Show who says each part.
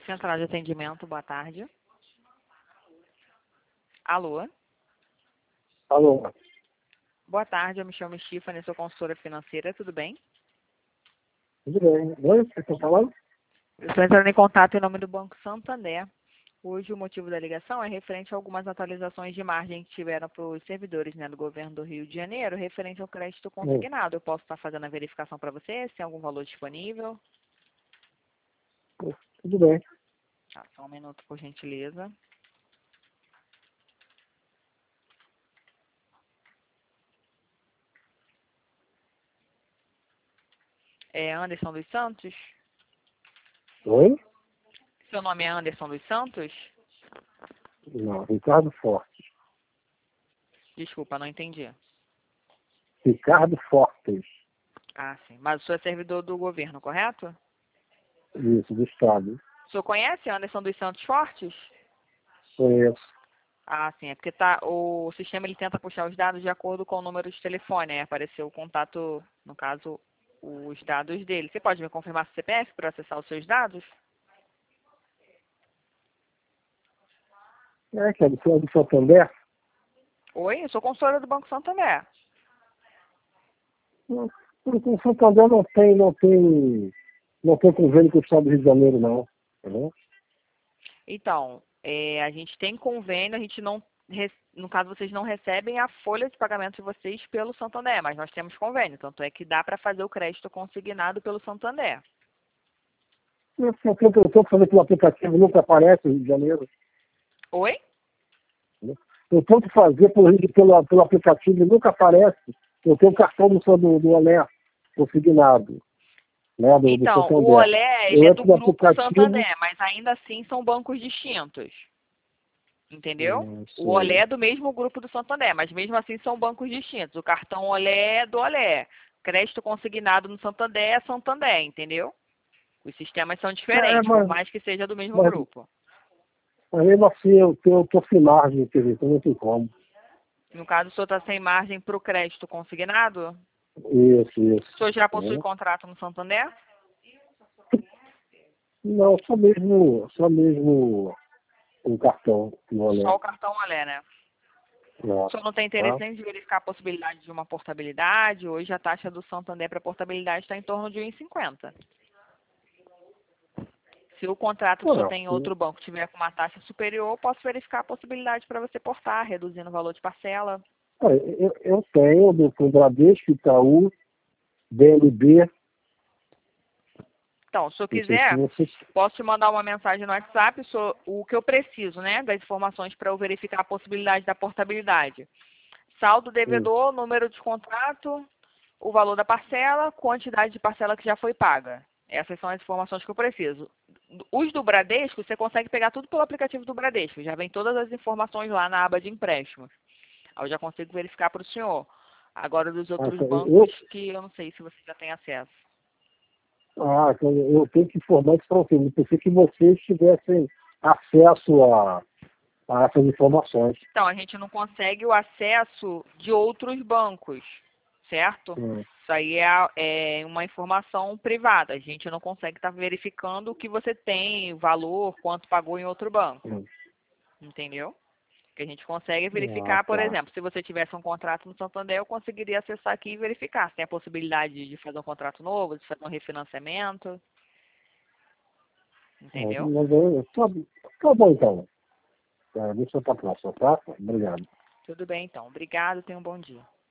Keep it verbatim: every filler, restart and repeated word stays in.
Speaker 1: Central de atendimento, boa tarde. Alô?
Speaker 2: Alô?
Speaker 1: Boa tarde, eu me chamo Stephanie, sou consultora financeira, tudo bem?
Speaker 2: Tudo bem. Oi, você está falando?
Speaker 1: Eu estou entrando em contato em nome do Banco Santander. Hoje o motivo da ligação é referente a algumas atualizações de margem que tiveram para os servidores, né, do governo do Rio de Janeiro, referente ao crédito
Speaker 2: Oi.
Speaker 1: consignado. Eu posso estar fazendo a verificação para você, se tem algum valor disponível?
Speaker 2: Tudo bem.
Speaker 1: Tá, só um minuto, por gentileza. É Anderson dos Santos?
Speaker 2: Oi?
Speaker 1: Seu nome é Anderson dos Santos?
Speaker 2: Não, Ricardo Fortes.
Speaker 1: Desculpa, não entendi.
Speaker 2: Ricardo Fortes.
Speaker 1: Ah, sim. Mas o senhor é servidor do governo, correto?
Speaker 2: Isso, do Estado.
Speaker 1: O senhor conhece Anderson dos Santos Fortes?
Speaker 2: Conheço.
Speaker 1: Ah, sim. É porque tá, o sistema ele tenta puxar os dados de acordo com o número de telefone. Aí apareceu o contato, no caso, os dados dele. Você pode me confirmar seu C P F para acessar os seus dados?
Speaker 2: É, que é do, é do Santander?
Speaker 1: Oi, eu sou consultora do Banco Santander.
Speaker 2: Não, o Santander não tem, não tem, não tem convênio com o Estado do Rio de Janeiro, não. Entendeu?
Speaker 1: Então, é, a gente tem convênio, a gente não, re- no caso, vocês não recebem a folha de pagamento de vocês pelo Santander, mas nós temos convênio, tanto é que dá para fazer o crédito consignado pelo Santander.
Speaker 2: Eu tento, eu tento fazer pelo aplicativo, nunca aparece no Rio de Janeiro.
Speaker 1: Oi?
Speaker 2: Entendeu? Eu tento fazer pelo, pelo, pelo aplicativo e nunca aparece. Eu tenho o cartão do, do, do Olé consignado, né, do, do
Speaker 1: Então, o
Speaker 2: Santander.
Speaker 1: Olé, ele
Speaker 2: Eu
Speaker 1: é do
Speaker 2: entro no
Speaker 1: grupo
Speaker 2: aplicativo.
Speaker 1: Santander, mas ainda assim são bancos distintos. Entendeu?
Speaker 2: Não
Speaker 1: O Olé
Speaker 2: sei.
Speaker 1: é do mesmo grupo do Santander, mas mesmo assim são bancos distintos. O cartão Olé é do Olé. Crédito consignado no Santander é Santander, entendeu? Os sistemas são
Speaker 2: É,
Speaker 1: diferentes, por
Speaker 2: mas,
Speaker 1: mais que seja do mesmo
Speaker 2: mas,
Speaker 1: grupo.
Speaker 2: mas mesmo assim eu tô, eu tô sem margem, quer dizer, então não tem como.
Speaker 1: No caso, o senhor está sem margem para o crédito consignado?
Speaker 2: Isso,
Speaker 1: O senhor
Speaker 2: isso.
Speaker 1: já possui
Speaker 2: Né?
Speaker 1: contrato no Santander?
Speaker 2: Não, só mesmo, só mesmo um cartão no
Speaker 1: Só
Speaker 2: Olé.
Speaker 1: o cartão Olé, né? O
Speaker 2: Nossa,
Speaker 1: senhor não tem
Speaker 2: tá?
Speaker 1: interesse nem de verificar a possibilidade de uma portabilidade? Hoje a taxa do Santander para portabilidade está em torno de um vírgula cinquenta. Se o contrato que o senhor
Speaker 2: Não,
Speaker 1: tem em outro banco tiver com uma taxa superior, eu posso verificar a possibilidade para você portar, reduzindo o valor de parcela.
Speaker 2: eu, eu eu tenho do do Bradesco, Itaú, B N B,
Speaker 1: Então, se o senhor
Speaker 2: não sei se
Speaker 1: quiser,
Speaker 2: você.
Speaker 1: posso te mandar uma mensagem no WhatsApp, o senhor- o que eu preciso, né, das informações para eu verificar a possibilidade da portabilidade. Saldo
Speaker 2: Hum,
Speaker 1: devedor, número de contrato, o valor da parcela, quantidade de parcela que já foi paga. Essas são as informações que eu preciso. Os do Bradesco, você consegue pegar tudo pelo aplicativo do Bradesco. Já vem todas as informações lá na aba de empréstimos. Aí eu já consigo verificar para o senhor. Agora, dos
Speaker 2: ah,
Speaker 1: outros
Speaker 2: então,
Speaker 1: bancos,
Speaker 2: eu,
Speaker 1: que eu não sei se você já tem acesso.
Speaker 2: ah, então eu tenho que informar isso para você. Eu pensei que vocês tivessem acesso a, a essas informações.
Speaker 1: Então, a gente não consegue o acesso de outros bancos, certo?
Speaker 2: Hum,
Speaker 1: Isso aí é, a- é uma informação privada. A gente não consegue estar verificando o que você tem, o valor, quanto pagou em outro banco.
Speaker 2: hum.
Speaker 1: Entendeu? O que a gente consegue é
Speaker 2: Ah,
Speaker 1: verificar, por
Speaker 2: tá.
Speaker 1: exemplo, se você tivesse um contrato no Santander, eu conseguiria acessar aqui e verificar se tem a possibilidade de fazer um contrato novo, de fazer um refinanciamento.
Speaker 2: É,
Speaker 1: Entendeu?
Speaker 2: mas eu, tá, tá bom então. É, deixa eu para a próxima, tá? Obrigado.
Speaker 1: Tudo bem, então. Obrigado. Tenha um bom dia.